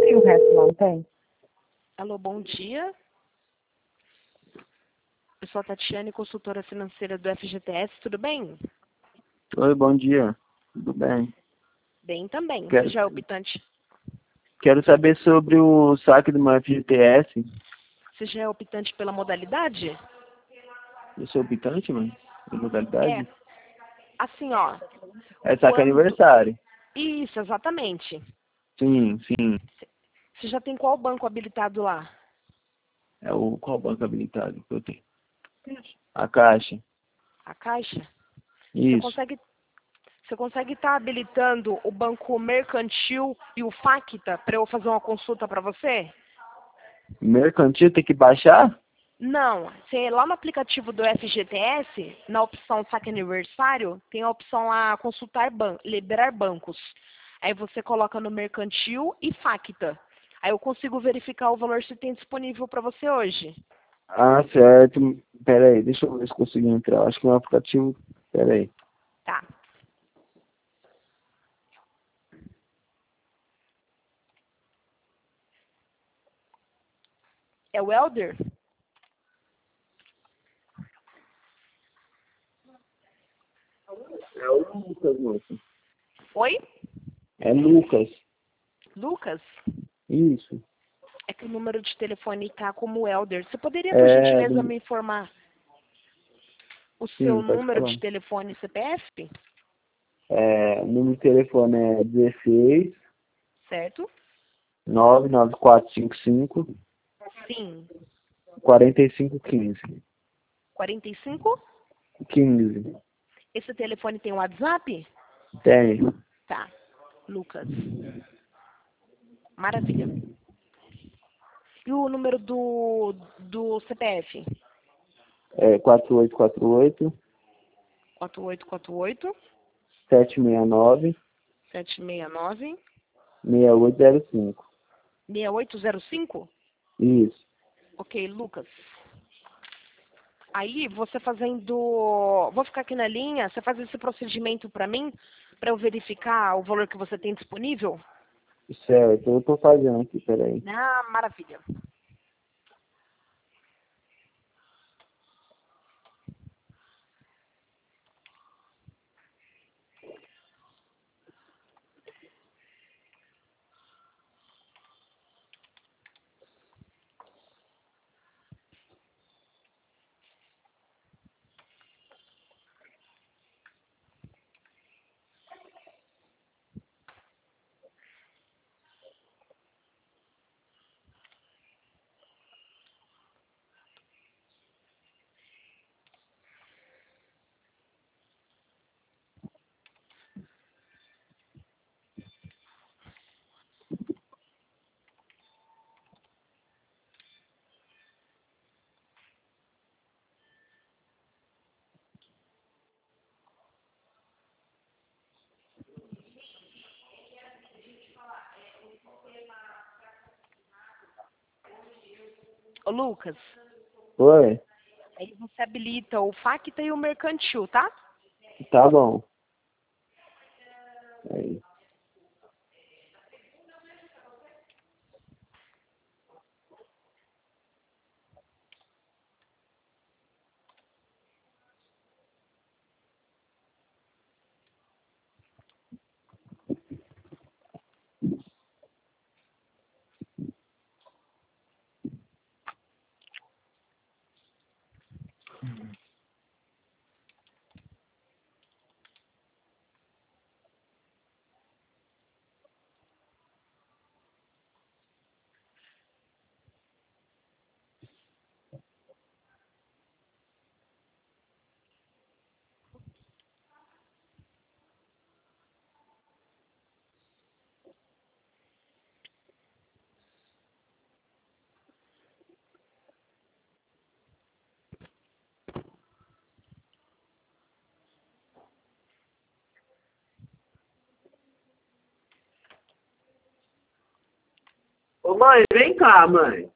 E o resto não tem? Alô, bom dia. Eu sou a Tatiane, consultora financeira do FGTS, tudo bem? Oi, bom dia. Tudo bem? Bem também. Quero, Você já é optante? quero saber sobre o saque do meu FGTS. Você já é optante pela modalidade? Eu sou optante, mano? Da modalidade? Assim, ó. É saque aniversário. Isso, exatamente. Sim, sim. Você já tem qual banco habilitado lá? É o qual banco habilitado que eu tenho? A Caixa. A Caixa? Isso. Você consegue estar habilitando o Banco Mercantil e o Facta para eu fazer uma consulta para você? Mercantil tem que baixar? Não, você, lá no aplicativo do FGTS, na opção saque aniversário, tem a opção lá consultar liberar bancos. Aí você coloca no Mercantil e Facta. Aí eu consigo verificar o valor que tem disponível para você hoje. Ah, certo. Pera aí, deixa eu ver se consigo entrar. Acho que é um aplicativo. Pera aí. Tá. É o Elder? É o Lucas, moça. Oi? É Lucas. Lucas? Isso. É que o número de telefone tá como Elder. Você poderia, por É, gentileza, me informar o seu sim, pode número falar. de telefone e CPF? O número de telefone é 16 Certo? 99455 Sim. 4515. 45? 15. Esse telefone tem WhatsApp? Tem. Tá. Lucas. Maravilha. E o número do CPF? É 4848 4848 769 769 6805. 6805? Isso. Ok, Lucas. Aí, você fazendo... Vou ficar aqui na linha, você faz esse procedimento para mim, para eu verificar o valor que você tem disponível? Certo, eu tô fazendo aqui, peraí. Ah, maravilha. Ô, Lucas, Oi? aí você habilita o Facta e o Mercantil, tá? Tá bom. Aí. Ô mãe, vem cá, mãe.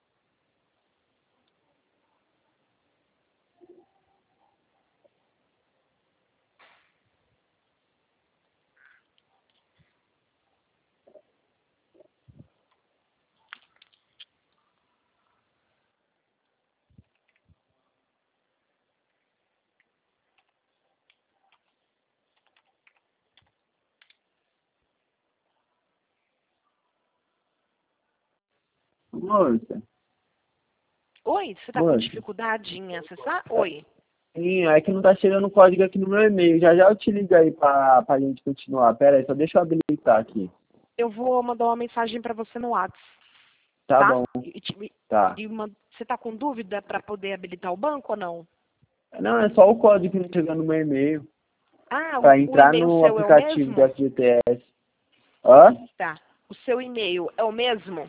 Moça, Oi, você tá com moça. dificuldade em acessar? Oi. Sim, é que não tá chegando o código aqui no meu e-mail. Já já eu te ligo aí pra gente continuar. Pera aí, só deixa eu habilitar aqui. Eu vou mandar uma mensagem para você no WhatsApp, Tá tá? bom, tá. Você tá com dúvida para poder habilitar o banco ou não? Não, é só o código que não chegou no meu e-mail. Ah, Pra o entrar e-mail no seu é o aplicativo do mesmo? FGTS. Hã? Tá. O seu e-mail é o mesmo?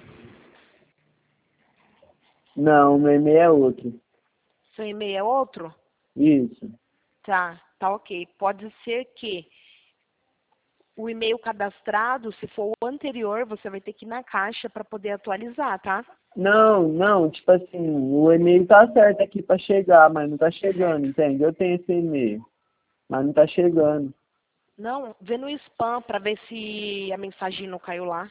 Não, o meu e-mail é outro. Seu e-mail é outro? Isso. Tá, tá ok. Pode ser que o e-mail cadastrado, se for o anterior, você vai ter que ir na caixa para poder atualizar, tá? Não, tipo assim, o e-mail tá certo aqui pra chegar, mas não tá chegando, Certo. entende? Eu tenho esse e-mail, mas não tá chegando. Não, vê no spam para ver se a mensagem não caiu lá.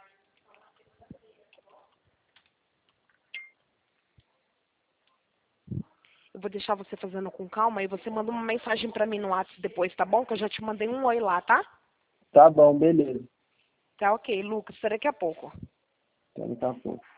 Eu vou deixar você fazendo com calma e você manda uma mensagem para mim no WhatsApp depois, tá bom? Que eu já te mandei um oi lá, tá? Tá bom, beleza. Tá ok, Lucas, até daqui a pouco. Então tá bom.